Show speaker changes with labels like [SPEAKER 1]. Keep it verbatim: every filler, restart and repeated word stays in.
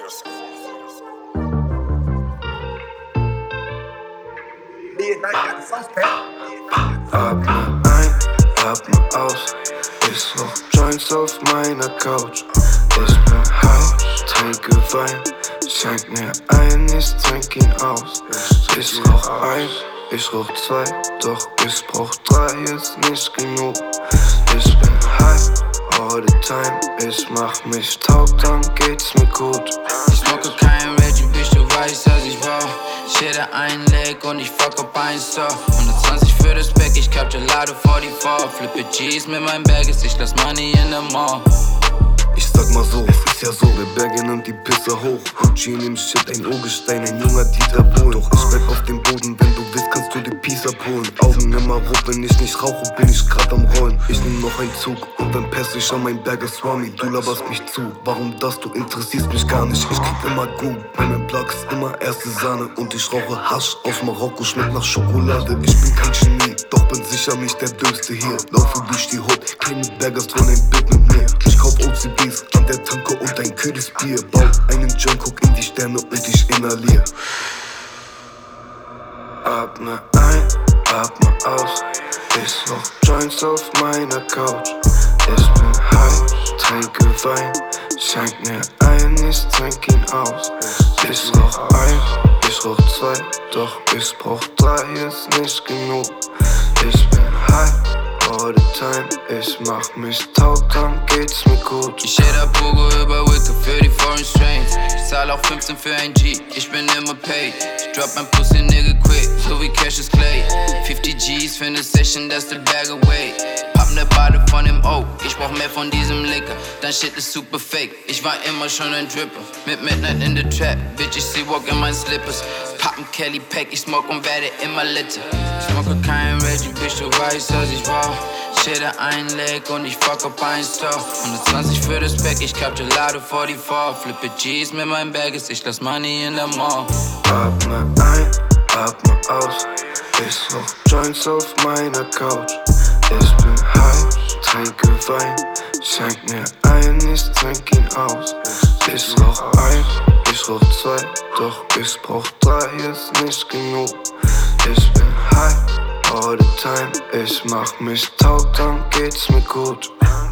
[SPEAKER 1] Atme ein, atme aus. Ich rauch Joints auf meiner Couch. Ich bin high, trinke Wein. Schenk mir ein, ich trink ihn aus. Ich rauch ein, ich rauch zwei. Doch ich brauch drei, ist nicht genug. Ich bin high, all the time. Ich mach mich taub, dann geht's mir gut.
[SPEAKER 2] Ich smoke kein Reggie, Bitch, du weißt, dass ich war. Ich hätte einen Leg und ich fuck up ein Star. hundertzwanzig für das Back, ich cap Gelato vierundvierzig. Flippe G's mit meinem Baggage, ich lass Money in der Mall.
[SPEAKER 1] Ich sag mal so, es ist ja so, der Berge nimmt die Pisse hoch. Gucci in dem Shit, ein Urgestein, ein junger Dieter Bohlen. Doch ich bleib auf dem Boden, wenn du willst, kannst du die Peace abholen. Augen immer rot, wenn ich nicht rauche, bin ich grad am Rollen. Ich nehm noch einen Zug und dann pass ich an mein Berger Swami. Du laberst mich zu, warum das, du interessierst mich gar nicht. Ich krieg immer gut, mein Plug ist immer erste Sahne. Und ich rauche Hasch aus Marokko, schmeckt nach Schokolade. Ich bin kein Genie, doch bin sicher nicht der Dümmste hier. Laufe durch die Hood, keine Bergers von ein Bild mit mir. Ich kauf O C Bs an der Tanke und ein kühles Bier. Bau einen Joint, guck in die Sterne und ich inhalier. Atme ein, atme aus. Ich rauch Joints auf meiner Couch. Ich bin high, trinke Wein. Schenk mir ein, ich trink ihn aus. Ich rauch ein, ich rauch zwei. Doch ich brauch drei, ist nicht genug. Ich bin high, all the time. Ich mach mich taub, dann geht's mir gut.
[SPEAKER 2] Ich hätte Pogo über Wicca für die Foreign Strains. Ich zahl auch fünfzehn für ein G, ich bin immer paid. Ich drop mein Pussy nigga quick, so wie Cassius Clay. fünfzig G's für ne Session, that's the bag away. Papp ne Bade von dem Oak, ich brauch mehr von diesem Liquor. Dein Shit ist super fake, ich war immer schon ein Dripper. Mit Midnight in the Trap, bitch, ich see walk in meinen Slippers. Pappen Kelly Pack, ich smoke und werde immer litter. Ich smoke kein Reggie, bitch, du weißt, dass ich war. Ich hätte einen Leg und ich fuck up ein Star. hundertzwanzig für das Back, ich cap Gelato vierundvierzig. Flippe G's mit meinem Baggage, ich lass Money in der Mall.
[SPEAKER 1] Atme ein, atme aus. Ich rauch Joints auf meiner Couch. Ich bin high, trinke Wein. Schenk mir ein, ich trink ihn aus. Ich rauch ein, ich rauch zwei. Doch ich brauch drei, ist nicht genug. Ich bin high, all the time. Ich mach mich taub, dann geht's mir gut.